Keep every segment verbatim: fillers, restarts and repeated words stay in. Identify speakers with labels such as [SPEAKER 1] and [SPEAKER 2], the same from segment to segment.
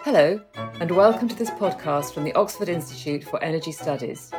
[SPEAKER 1] Hello, and welcome to this podcast from the Oxford Institute for Energy Studies.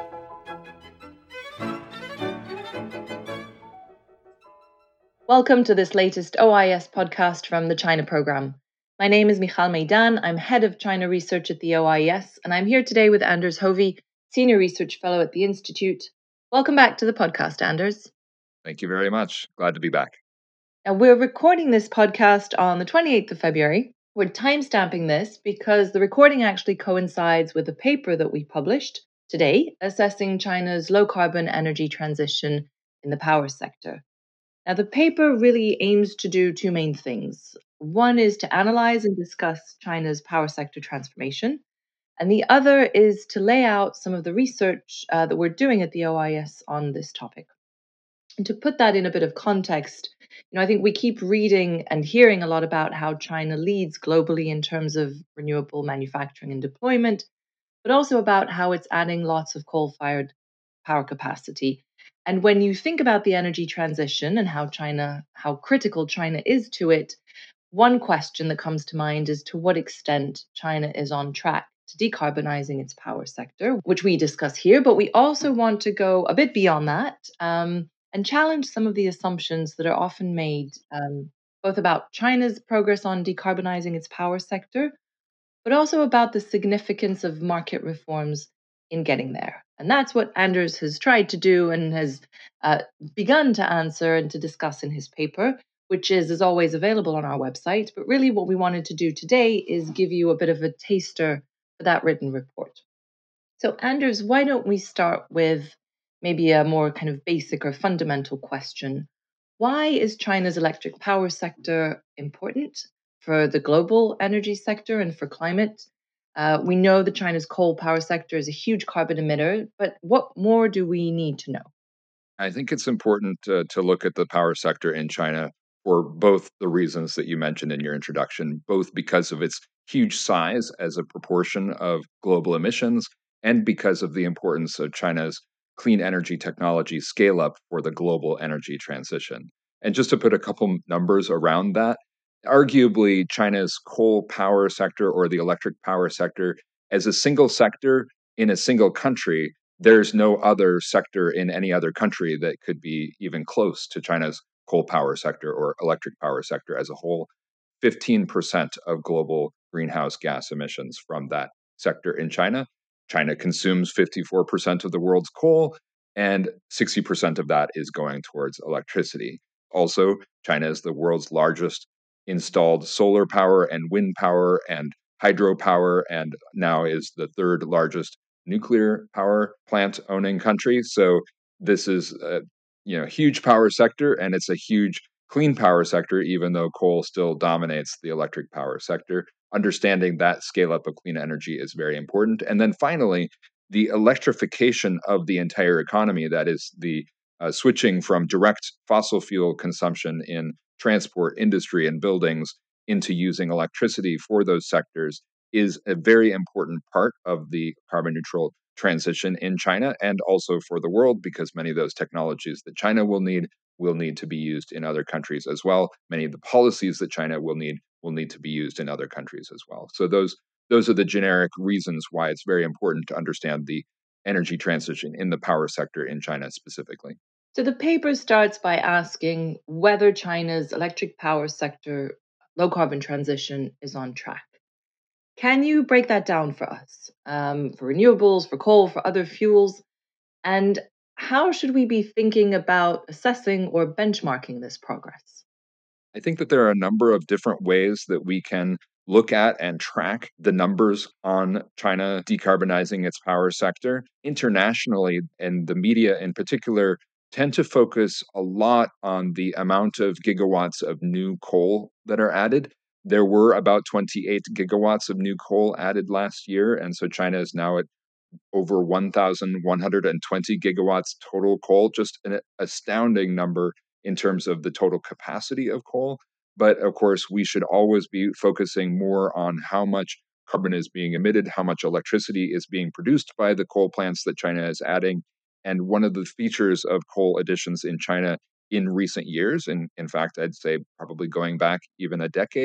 [SPEAKER 2] Welcome to this latest O I S podcast from the China Programme. My name is Michal Meidan. I'm head of China research at the O I S, and I'm here today with Anders Hovey, senior research fellow at the Institute. Welcome back to the podcast, Anders.
[SPEAKER 3] Thank you very much. Glad to be back.
[SPEAKER 2] Now, we're recording this podcast on the twenty-eighth of February. We're timestamping this because the recording actually coincides with a paper that we published today assessing China's low-carbon energy transition in the power sector. Now, the paper really aims to do two main things. One is to analyze and discuss China's power sector transformation, and the other is to lay out some of the research uh, that we're doing at the O I S on this topic. And to put that in a bit of context, you know, I think we keep reading and hearing a lot about how China leads globally in terms of renewable manufacturing and deployment, but also about how it's adding lots of coal-fired power capacity. And when you think about the energy transition and how China, how critical China is to it, one question that comes to mind is to what extent China is on track to decarbonizing its power sector, which we discuss here. But we also want to go a bit beyond that um, and challenge some of the assumptions that are often made, um, both about China's progress on decarbonizing its power sector, but also about the significance of market reforms in getting there. And that's what Anders has tried to do and has uh, begun to answer and to discuss in his paper, which is, as always, available on our website. But really what we wanted to do today is give you a bit of a taster for that written report. So Anders, why don't we start with maybe a more kind of basic or fundamental question? Why is China's electric power sector important for the global energy sector and for climate? Uh, we know that China's coal power sector is a huge carbon emitter, but what more do we need to know?
[SPEAKER 3] I think it's important uh, to look at the power sector in China for both the reasons that you mentioned in your introduction, both because of its huge size as a proportion of global emissions and because of the importance of China's clean energy technology scale up for the global energy transition. And just to put a couple numbers around that, arguably China's coal power sector or the electric power sector as a single sector in a single country, there's no other sector in any other country that could be even close to China's coal power sector or electric power sector as a whole. fifteen percent of global greenhouse gas emissions from that sector in China. China consumes fifty-four percent of the world's coal, and sixty percent of that is going towards electricity. Also, China is the world's largest installed solar power and wind power and hydropower, and now is the third largest nuclear power plant owning country. So this is a you know huge power sector, and it's a huge clean power sector, even though coal still dominates the electric power sector. Understanding that scale up of clean energy is very important. And then finally, the electrification of the entire economy, that is the uh, switching from direct fossil fuel consumption in transport, industry, and buildings into using electricity for those sectors, is a very important part of the carbon neutral transition in China and also for the world, because many of those technologies that China will need will need to be used in other countries as well. Many of the policies that China will need will need to be used in other countries as well. So those those are the generic reasons why it's very important to understand the energy transition in the power sector in China specifically.
[SPEAKER 2] So the paper starts by asking whether China's electric power sector low carbon transition is on track. Can you break that down for us, um, for renewables, for coal, for other fuels? And how should we be thinking about assessing or benchmarking this progress?
[SPEAKER 3] I think that there are a number of different ways that we can look at and track the numbers on China decarbonizing its power sector. Internationally, and the media in particular, tend to focus a lot on the amount of gigawatts of new coal that are added. There were about twenty-eight gigawatts of new coal added last year, and so China is now at over one thousand one hundred twenty gigawatts total coal, just an astounding number in terms of the total capacity of coal. But of course, we should always be focusing more on how much carbon is being emitted, how much electricity is being produced by the coal plants that China is adding. And one of the features of coal additions in China in recent years, and in fact, I'd say probably going back even a decade,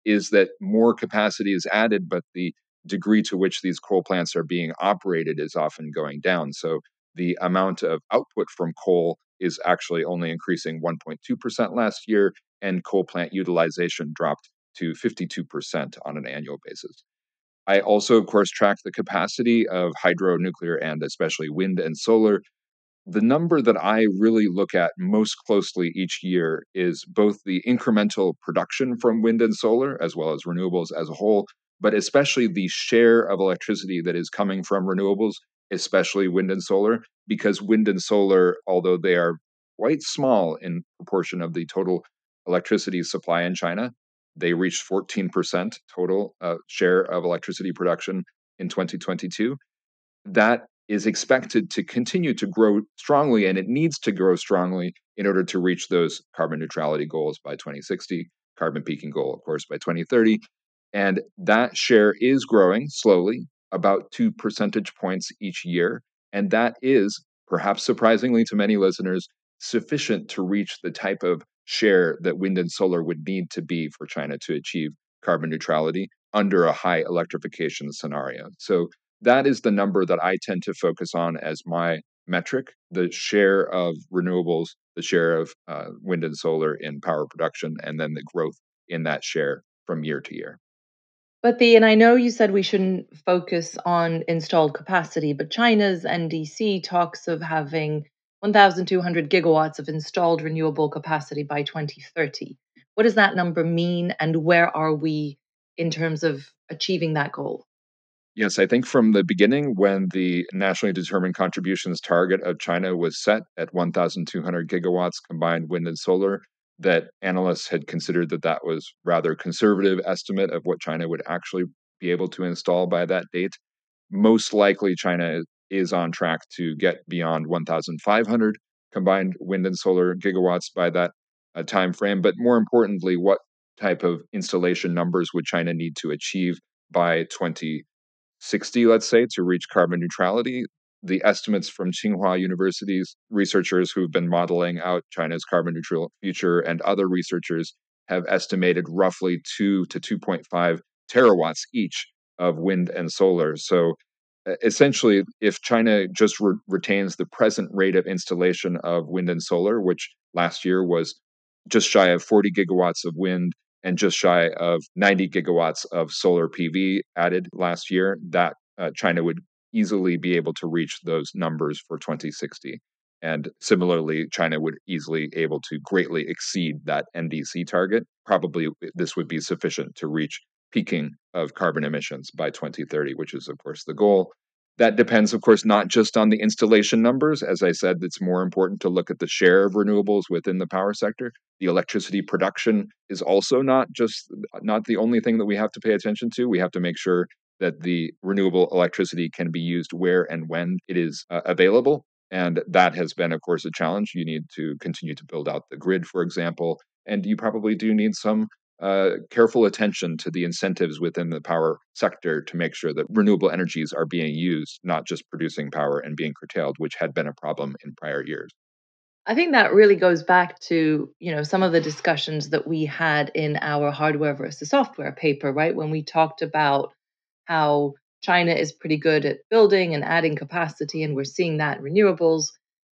[SPEAKER 3] is that more capacity is added, but the degree to which these coal plants are being operated is often going down. So the amount of output from coal is actually only increasing one point two percent last year, and coal plant utilization dropped to fifty-two percent on an annual basis. I also, of course, track the capacity of hydro, nuclear, and especially wind and solar. The number that I really look at most closely each year is both the incremental production from wind and solar, as well as renewables as a whole, but especially the share of electricity that is coming from renewables, especially wind and solar, because wind and solar, although they are quite small in proportion of the total electricity supply in China, they reached fourteen percent total uh, share of electricity production in twenty twenty-two. That is expected to continue to grow strongly, and it needs to grow strongly in order to reach those carbon neutrality goals by twenty sixty, carbon peaking goal, of course, by twenty thirty. And that share is growing slowly, about two percentage points each year. And that is, perhaps surprisingly to many listeners, sufficient to reach the type of share that wind and solar would need to be for China to achieve carbon neutrality under a high electrification scenario. So that is the number that I tend to focus on as my metric, the share of renewables, the share of uh, wind and solar in power production, and then the growth in that share from year to year.
[SPEAKER 2] But the, and I know you said we shouldn't focus on installed capacity, but China's N D C talks of having one thousand two hundred gigawatts of installed renewable capacity by twenty thirty. What does that number mean, and where are we in terms of achieving that goal?
[SPEAKER 3] Yes, I think from the beginning, when the nationally determined contributions target of China was set at one thousand two hundred gigawatts combined wind and solar, that analysts had considered that that was rather conservative estimate of what China would actually be able to install by that date. Most likely, China is on track to get beyond one thousand five hundred combined wind and solar gigawatts by that uh, time frame. But more importantly, what type of installation numbers would China need to achieve by twenty sixty, let's say, to reach carbon neutrality? The estimates from Tsinghua University's researchers who've been modeling out China's carbon neutral future and other researchers have estimated roughly two to two point five terawatts each of wind and solar. So uh, essentially, if China just re- retains the present rate of installation of wind and solar, which last year was just shy of forty gigawatts of wind and just shy of ninety gigawatts of solar P V added last year, that uh, China would easily be able to reach those numbers for twenty sixty. And similarly, China would easily able to greatly exceed that N D C target. Probably this would be sufficient to reach peaking of carbon emissions by twenty thirty, which is, of course, the goal. That depends, of course, not just on the installation numbers. As I said, it's more important to look at the share of renewables within the power sector. The electricity production is also not just not the only thing that we have to pay attention to. We have to make sure that the renewable electricity can be used where and when it is uh, available. And that has been, of course, a challenge. You need to continue to build out the grid, for example, and you probably do need some uh, careful attention to the incentives within the power sector to make sure that renewable energies are being used, not just producing power and being curtailed, which had been a problem in prior years.
[SPEAKER 2] I think that really goes back to, you know, some of the discussions that we had in our hardware versus software paper, right? When we talked about how China is pretty good at building and adding capacity, and we're seeing that in renewables.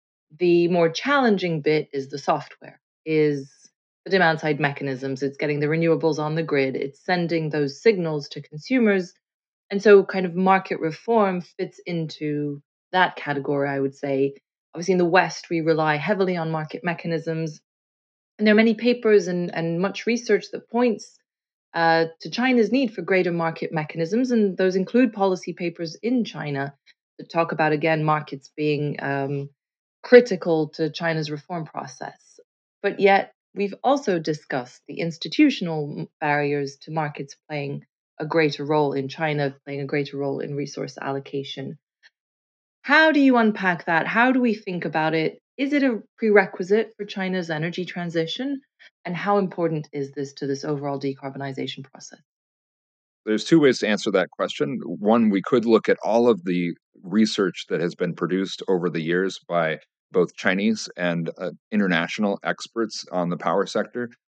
[SPEAKER 2] The more challenging bit is the software, is the demand side mechanisms. It's getting the renewables on the grid, it's sending those signals to consumers. And so, kind of market reform fits into that category, I would say. Obviously, in the West, we rely heavily on market mechanisms. And there are many papers and, and much research that points uh, to China's need for greater market mechanisms. And those include policy papers in China that talk about, again, markets being um, critical to China's reform process. But yet, we've also discussed the institutional barriers to markets playing a greater role in China, playing a greater role in resource allocation. How do you unpack that? How do we think about it? Is it a prerequisite for China's energy transition? And how important is this to this overall decarbonization process?
[SPEAKER 3] There's two ways to answer that question. One, we could look at all of the research that has been produced over the years by both Chinese and uh, international experts on the power sector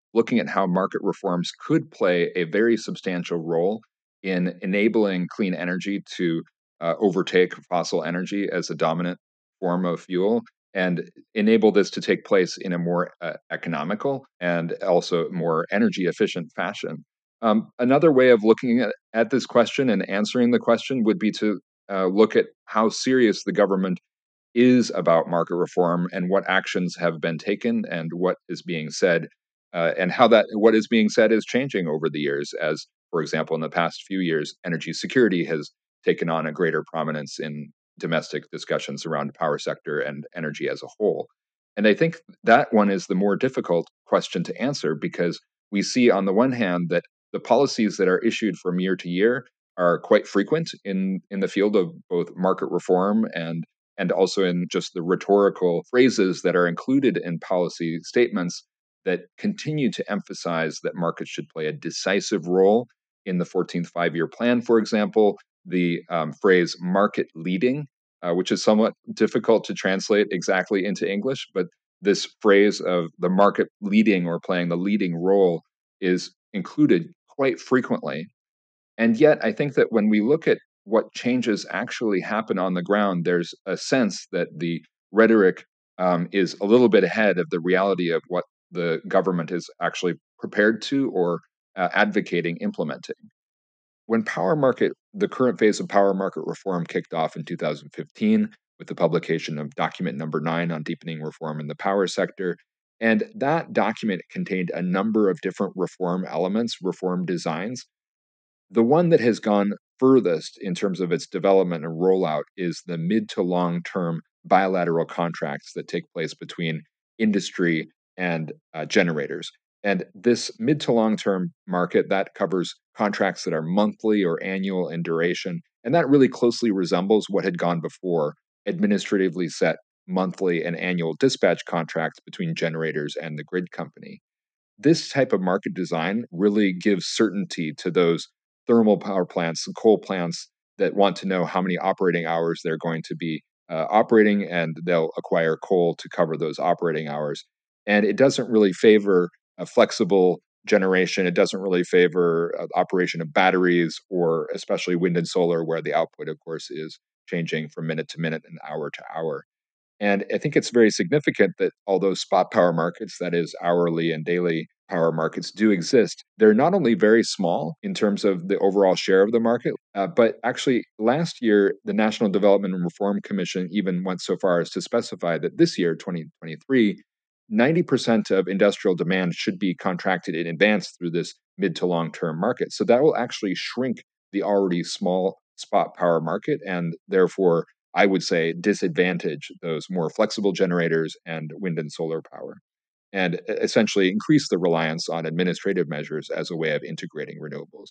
[SPEAKER 3] looking at how market reforms could play a very substantial role in enabling clean energy to uh, overtake fossil energy as a dominant form of fuel and enable this to take place in a more uh, economical and also more energy efficient fashion. Um, another way of looking at, at this question and answering the question would be to uh, look at how serious the government is about market reform and what actions have been taken and what is being said, uh, and how that what is being said is changing over the years. As, for example, in the past few years, energy security has taken on a greater prominence in domestic discussions around the power sector and energy as a whole. And I think that one is the more difficult question to answer because we see, on the one hand, that the policies that are issued from year to year are quite frequent in, in the field of both market reform and and also in just the rhetorical phrases that are included in policy statements that continue to emphasize that markets should play a decisive role in the fourteenth five-year plan, for example. The um, phrase market leading, uh, which is somewhat difficult to translate exactly into English, but this phrase of the market leading or playing the leading role is included quite frequently. And yet, I think that when we look at what changes actually happen on the ground, there's a sense that the rhetoric um, is a little bit ahead of the reality of what the government is actually prepared to or uh, advocating implementing. When power market, the current phase of power market reform kicked off in two thousand fifteen with the publication of document number nine on deepening reform in the power sector. And that document contained a number of different reform elements, reform designs. The one that has gone furthest in terms of its development and rollout is the mid to long term bilateral contracts that take place between industry and uh, generators. And this mid to long term market that covers contracts that are monthly or annual in duration. And that really closely resembles what had gone before, administratively set monthly and annual dispatch contracts between generators and the grid company. This type of market design really gives certainty to those thermal power plants and coal plants that want to know how many operating hours they're going to be uh, operating, and they'll acquire coal to cover those operating hours. And it doesn't really favor a flexible generation. It doesn't really favor uh, operation of batteries or especially wind and solar, where the output, of course, is changing from minute to minute and hour to hour. And I think it's very significant that although spot power markets, that is, hourly and daily power markets, do exist, they're not only very small in terms of the overall share of the market, uh, but actually last year, the National Development and Reform Commission even went so far as to specify that this year, twenty twenty-three, ninety percent of industrial demand should be contracted in advance through this mid to long term market. So that will actually shrink the already small spot power market and therefore, I would say, disadvantage those more flexible generators and wind and solar power, and e- essentially increase the reliance on administrative measures as a way of integrating renewables.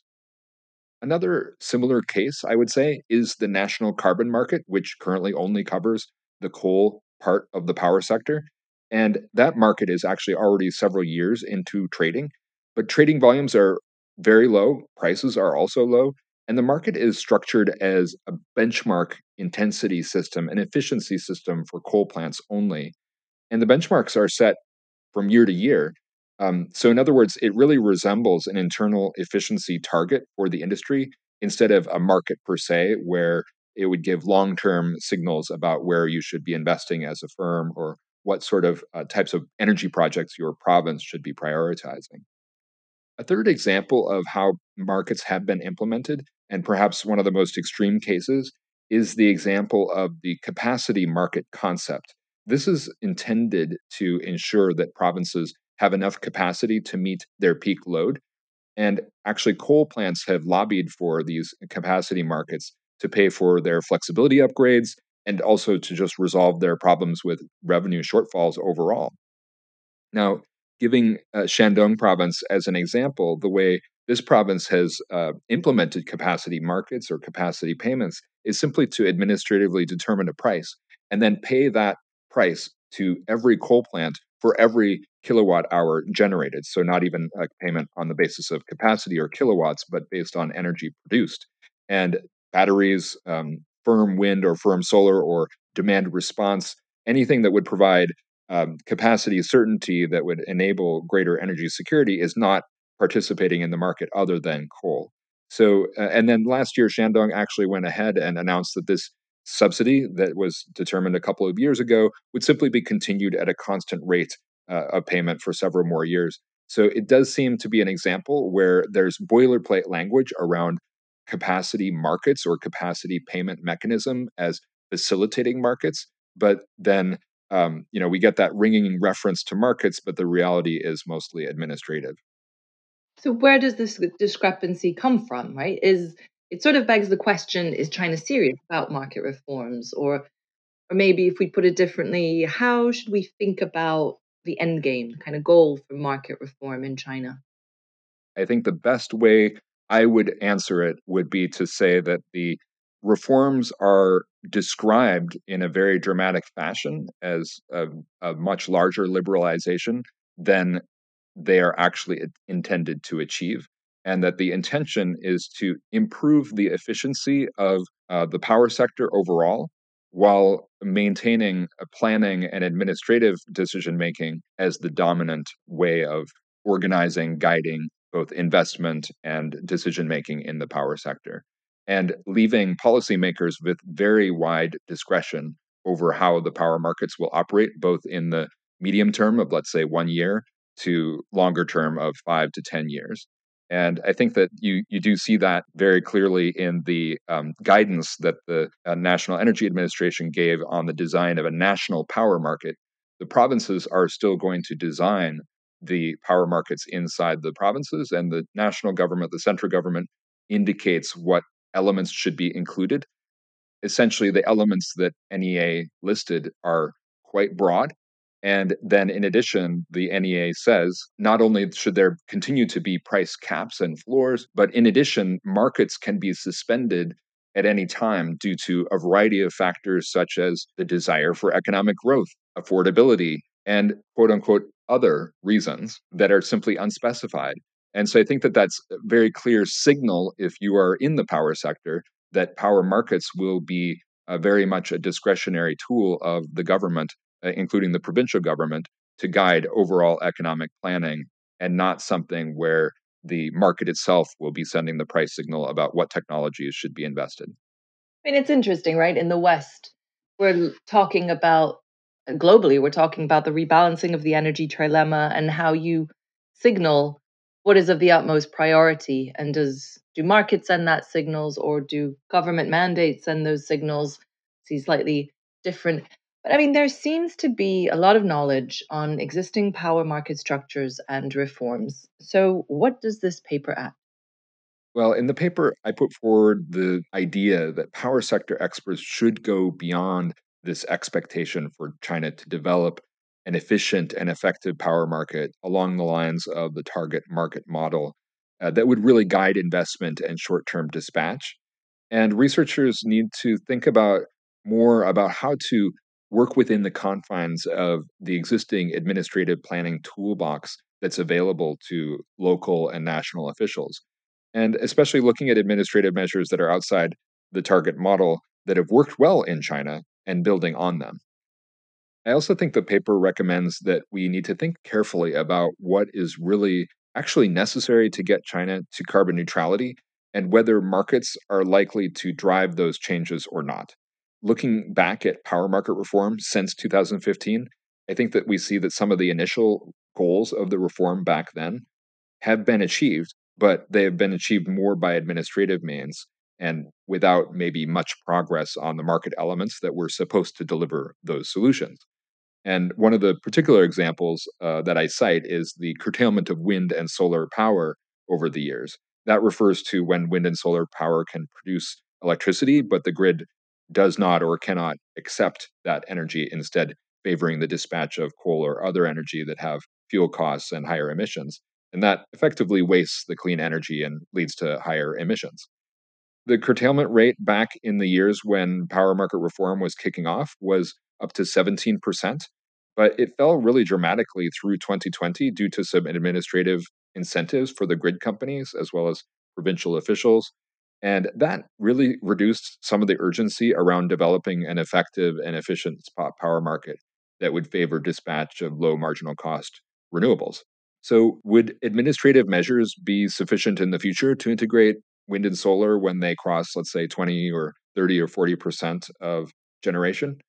[SPEAKER 3] Another similar case, I would say, is the national carbon market, which currently only covers the coal part of the power sector. And that market is actually already several years into trading, but trading volumes are very low, prices are also low, and the market is structured as a benchmark intensity system, an efficiency system for coal plants only. And the benchmarks are set from year to year. Um, so, in other words, it really resembles an internal efficiency target for the industry instead of a market per se, where it would give long term signals about where you should be investing as a firm or what sort of uh, types of energy projects your province should be prioritizing. A third example of how markets have been implemented, and perhaps one of the most extreme cases, is the example of the capacity market concept. This is intended to ensure that provinces have enough capacity to meet their peak load. And actually, coal plants have lobbied for these capacity markets to pay for their flexibility upgrades and also to just resolve their problems with revenue shortfalls overall. Now, giving uh, Shandong province as an example, the way this province has uh, implemented capacity markets or capacity payments is simply to administratively determine a price and then pay that price to every coal plant for every kilowatt hour generated. So, not even a payment on the basis of capacity or kilowatts, but based on energy produced. And batteries, um, firm wind or firm solar or demand response, anything that would provide um, capacity certainty that would enable greater energy security is not participating in the market other than coal. So, uh, and then last year, Shandong actually went ahead and announced that this subsidy that was determined a couple of years ago would simply be continued at a constant rate uh, of payment for several more years. So it does seem to be an example where there's boilerplate language around capacity markets or capacity payment mechanism as facilitating markets, but then um, you know we get that ringing reference to markets, but the reality is mostly administrative.
[SPEAKER 2] So where does this discrepancy come from, right? Is it sort of begs the question, is China serious about market reforms? Or or maybe if we put it differently, how should we think about the end game, the kind of goal for market reform in China?
[SPEAKER 3] I think the best way I would answer it would be to say that the reforms are described in a very dramatic fashion as a, a much larger liberalization than they are actually intended to achieve. And that the intention is to improve the efficiency of uh, the power sector overall while maintaining a planning and administrative decision making as the dominant way of organizing, guiding both investment and decision making in the power sector, and leaving policymakers with very wide discretion over how the power markets will operate, both in the medium term of, let's say, one year to longer term of five to ten years. And I think that you you do see that very clearly in the um, guidance that the uh, National Energy Administration gave on the design of a national power market. The provinces are still going to design the power markets inside the provinces, and the national government, the central government, indicates what elements should be included. Essentially, the elements that N E A listed are quite broad. And then, in addition, the N E A says not only should there continue to be price caps and floors, but in addition, markets can be suspended at any time due to a variety of factors, such as the desire for economic growth, affordability, and quote unquote other reasons that are simply unspecified. And so I think that that's a very clear signal if you are in the power sector that power markets will be uh, very much a discretionary tool of the government, uh, including the provincial government, to guide overall economic planning, and not something where the market itself will be sending the price signal about what technologies should be invested.
[SPEAKER 2] I mean, it's interesting, right? In the West, we're talking about uh, globally, we're talking about the rebalancing of the energy trilemma and how you signal what is of the utmost priority. And does do markets send that signals, or do government mandates send those signals? See, slightly different. But I mean, there seems to be a lot of knowledge on existing power market structures and reforms. So, what does this paper add?
[SPEAKER 3] Well, in the paper, I put forward the idea that power sector experts should go beyond this expectation for China to develop an efficient and effective power market along the lines of the target market model uh, that would really guide investment and short term dispatch. And researchers need to think about more about how to work within the confines of the existing administrative planning toolbox that's available to local and national officials, and especially looking at administrative measures that are outside the target model that have worked well in China and building on them. I also think the paper recommends that we need to think carefully about what is really actually necessary to get China to carbon neutrality and whether markets are likely to drive those changes or not. Looking back at power market reform since two thousand fifteen, I think that we see that some of the initial goals of the reform back then have been achieved, but they have been achieved more by administrative means and without maybe much progress on the market elements that were supposed to deliver those solutions. And one of the particular examples uh, that I cite is the curtailment of wind and solar power over the years. That refers to when wind and solar power can produce electricity, but the grid does not or cannot accept that energy, instead favoring the dispatch of coal or other energy that have fuel costs and higher emissions. And that effectively wastes the clean energy and leads to higher emissions. The curtailment rate back in the years when power market reform was kicking off was up to seventeen percent, but it fell really dramatically through twenty twenty due to some administrative incentives for the grid companies as well as provincial officials. And that really reduced some of the urgency around developing an effective and efficient spot power market. that would favor dispatch of low marginal cost renewables. So, would administrative measures be sufficient in the future to integrate wind and solar when they cross, let's say, twenty or thirty or forty percent of generation?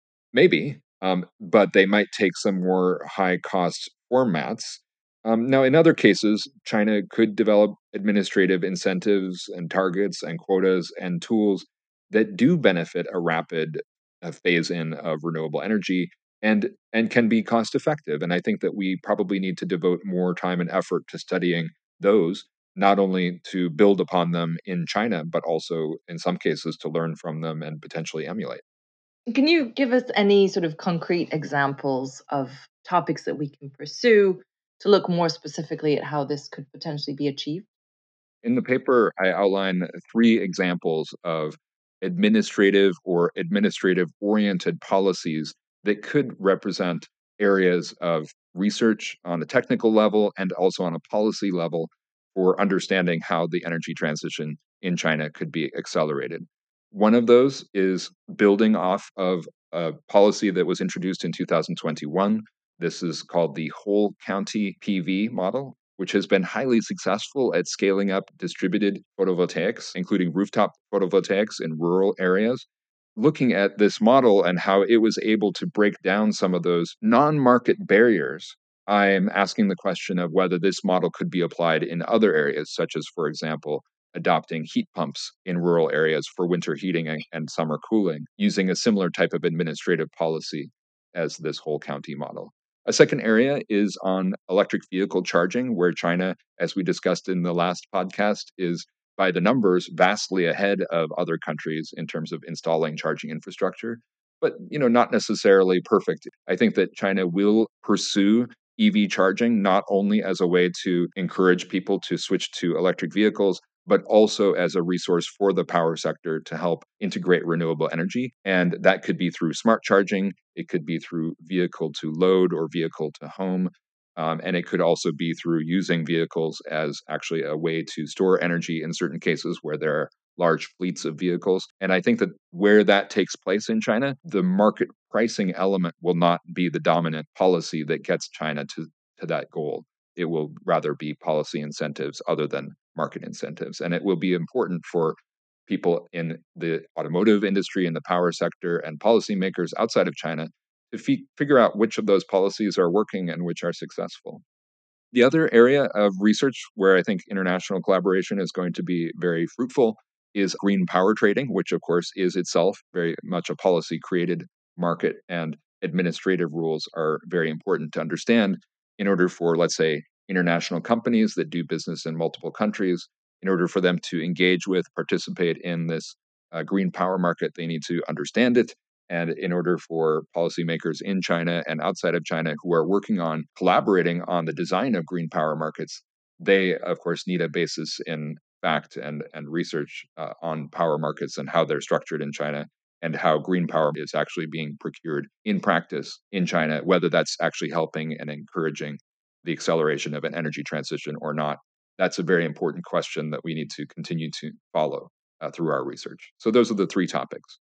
[SPEAKER 3] Maybe, um, but they might take some more high cost formats. Um, now, in other cases, China could develop administrative incentives and targets and quotas and tools that do benefit a rapid uh, phase in of renewable energy and and can be cost effective. And I think that we probably need to devote more time and effort to studying those, not only to build upon them in China, but also in some cases to learn from them and potentially emulate.
[SPEAKER 2] Can you give us any sort of concrete examples of topics that we can pursue to look more specifically at how this could potentially be achieved?
[SPEAKER 3] In the paper, I outline three examples of administrative or administrative oriented policies that could represent areas of research on a technical level and also on a policy level for understanding how the energy transition in China could be accelerated. One of those is building off of a policy that was introduced in two thousand twenty-one. This is called the whole county P V model, which has been highly successful at scaling up distributed photovoltaics, including rooftop photovoltaics in rural areas. Looking at this model and how it was able to break down some of those non market barriers, I'm asking the question of whether this model could be applied in other areas, such as, for example, adopting heat pumps in rural areas for winter heating and, and summer cooling, using a similar type of administrative policy as this whole county model. A second area is on electric vehicle charging, where China, as we discussed in the last podcast, is by the numbers vastly ahead of other countries in terms of installing charging infrastructure, but you know, not necessarily perfect. I think that China will pursue E V charging not only as a way to encourage people to switch to electric vehicles, but also as a resource for the power sector to help integrate renewable energy. And that could be through smart charging, it could be through vehicle to load or vehicle to home. Um, and it could also be through using vehicles as actually a way to store energy in certain cases where there are large fleets of vehicles. And I think that where that takes place in China, the market pricing element will not be the dominant policy that gets China to, to that goal. It will rather be policy incentives other than market incentives. And it will be important for people in the automotive industry, in the power sector, and policymakers outside of China to fi- figure out which of those policies are working and which are successful. The other area of research where I think international collaboration is going to be very fruitful is green power trading, which of course is itself very much a policy created market, and administrative rules are very important to understand in order for, let's say, international companies that do business in multiple countries, in order for them to engage with, participate in this uh, green power market, they need to understand it. And in order for policymakers in China and outside of China who are working on collaborating on the design of green power markets, they, of course, need a basis in fact and, and research uh, on power markets and how they're structured in China and how green power is actually being procured in practice in China, whether that's actually helping and encouraging the acceleration of an energy transition or not. That's a very important question that we need to continue to follow uh, through our research. So, those are the three topics.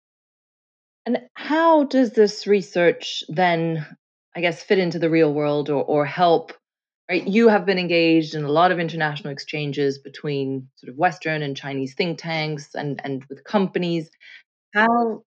[SPEAKER 2] And how does this research then, I guess, fit into the real world or, or help? Right, you have been engaged in a lot of international exchanges between sort of Western and Chinese think tanks and, and with companies. How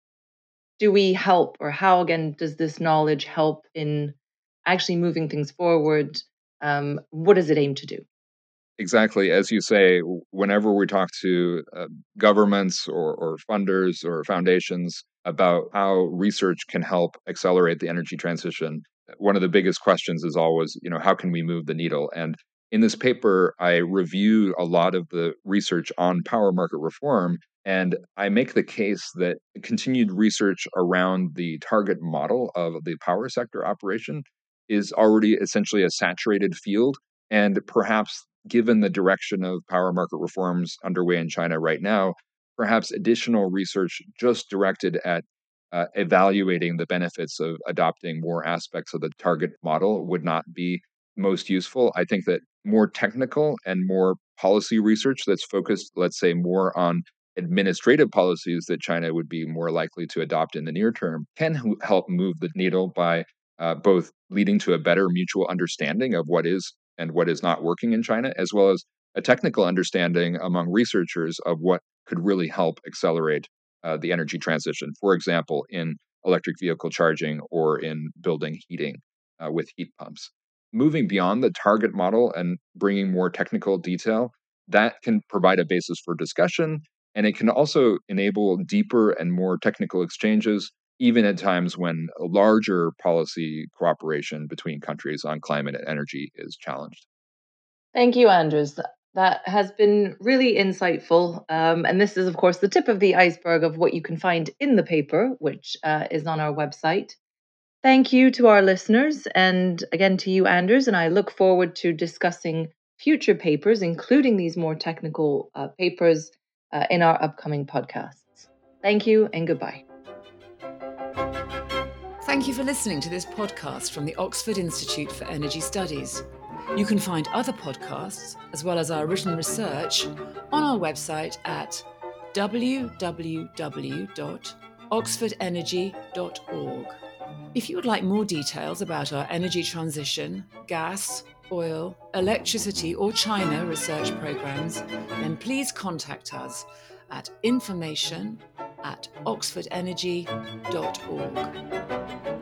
[SPEAKER 2] do we help, or how again does this knowledge help in actually moving things forward? Um, what does it aim to do?
[SPEAKER 3] Exactly. As you say, w- whenever we talk to uh, governments or, or funders or foundations about how research can help accelerate the energy transition, one of the biggest questions is always, you know, how can we move the needle? And in this paper, I review a lot of the research on power market reform, and I make the case that continued research around the target model of the power sector operation is already essentially a saturated field. And perhaps given the direction of power market reforms underway in China right now, perhaps additional research just directed at uh, evaluating the benefits of adopting more aspects of the target model would not be most useful. I think that more technical and more policy research that's focused, let's say, more on administrative policies that China would be more likely to adopt in the near term can h- help move the needle by uh, both leading to a better mutual understanding of what is and what is not working in China, as well as a technical understanding among researchers of what could really help accelerate uh, the energy transition, for example, in electric vehicle charging or in building heating uh, with heat pumps. Moving beyond the target model and bringing more technical detail, that can provide a basis for discussion, and it can also enable deeper and more technical exchanges, even at times when a larger policy cooperation between countries on climate and energy is challenged.
[SPEAKER 2] Thank you, Anders. That has been really insightful. Um, and this is, of course, the tip of the iceberg of what you can find in the paper, which uh, is on our website. Thank you to our listeners, and again to you, Anders. And I look forward to discussing future papers, including these more technical uh, papers, uh, in our upcoming podcasts. Thank you and goodbye.
[SPEAKER 1] Thank you for listening to this podcast from the Oxford Institute for Energy Studies. You can find other podcasts, as well as our written research, on our website at w w w dot oxford energy dot org. If you would like more details about our energy transition, gas, oil, electricity, or China research programs, then please contact us at information at oxford energy dot org.